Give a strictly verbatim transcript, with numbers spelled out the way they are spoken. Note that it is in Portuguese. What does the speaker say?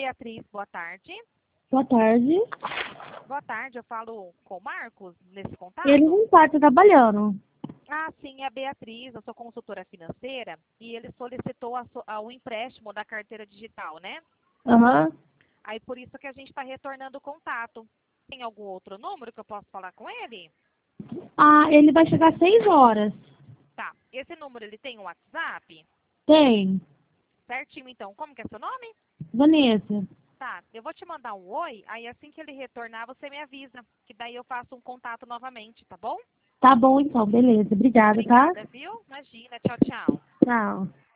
Beatriz, boa tarde. Boa tarde. Boa tarde, eu falo com o Marcos nesse contato? Ele não está trabalhando. Ah, sim, é a Beatriz, eu sou consultora financeira e ele solicitou a so- a- o empréstimo da carteira digital, né? Aham. Aí por isso que a gente está retornando o contato. Tem algum outro número que eu posso falar com ele? Ah, ele vai chegar às seis horas. Tá, esse número ele tem um WhatsApp? Tem. Certinho, então. Como que é seu nome? Vanessa. Tá, eu vou te mandar um oi, aí assim que ele retornar você me avisa, que daí eu faço um contato novamente, tá bom? Tá bom, então. Beleza. Obrigada, tá? Obrigada, viu? Imagina, tchau, tchau. Tchau.